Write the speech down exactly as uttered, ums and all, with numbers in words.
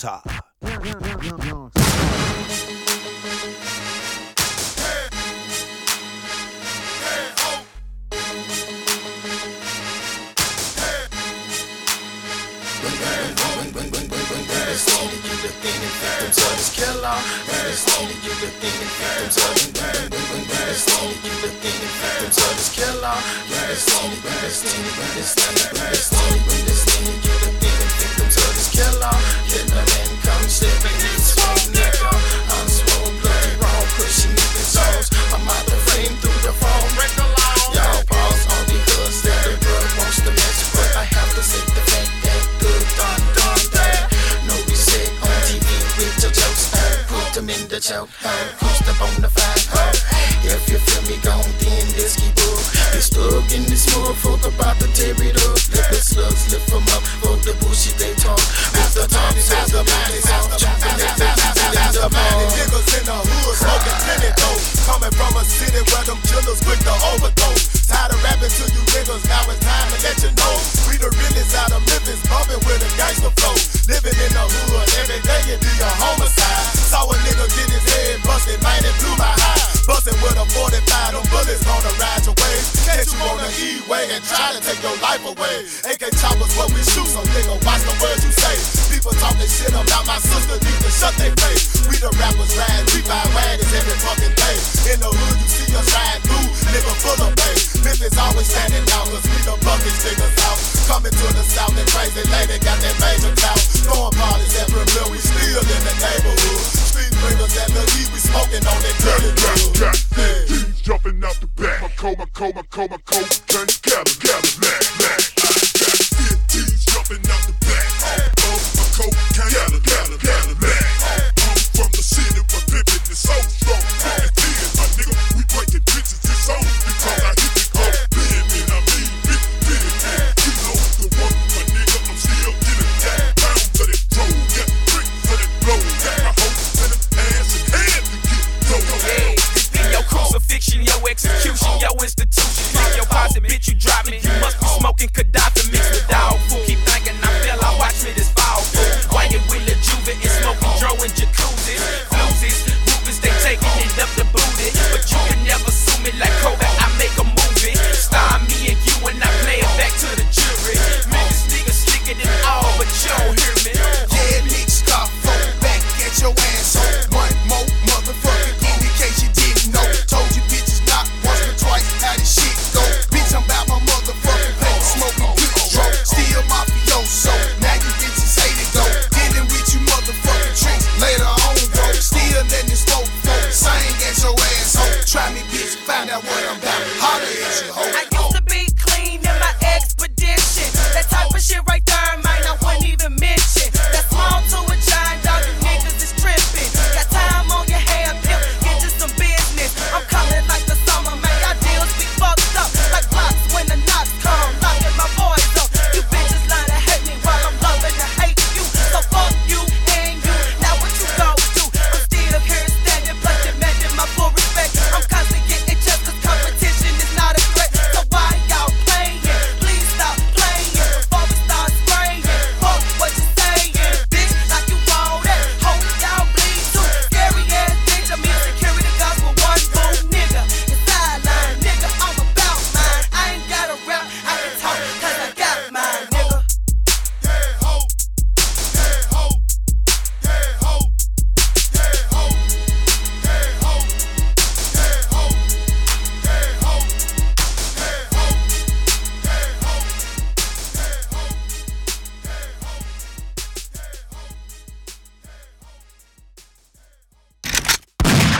Top. In the choke, hey, pushed up on the fire, hey. If you feel me gone, then this keep up. You stuck in this motherfucker, about to tear it up. Let the slugs lift them up, for the bullshit they talk. With the tongue, says the body, says the body, says the body. Niggas in the hood, smoking plenty dope. Coming from a city where them killers quick to overdose. Tired of rapping to you niggas, now it's time to let you know. We the realest out of Memphis, bumping with a gangster flow. Living in the hood, every day it be a homicide. Saw a nigga get his head busted, man, it blew my eye. Bustin' with a forty-five, them bullets gonna ride your way. Catch you on the E-way and try to take your life away. A K choppers what we shoot, so nigga, watch the words you say. People talking shit about my sister, need to shut their face. We the rappers ride, we buy wagons every fucking day. In the hood, you see us ride through, nigga full of bass. Memphis always standing out, cause we the buckets niggas out. Coming to the south, and crazy lady got that major clout. Throwing parties everywhere, we still in the neighborhood. Street bringers at the E, we smoking on that dirty wood. He's jumping out the back. My coat, my coat, my coat, my coat.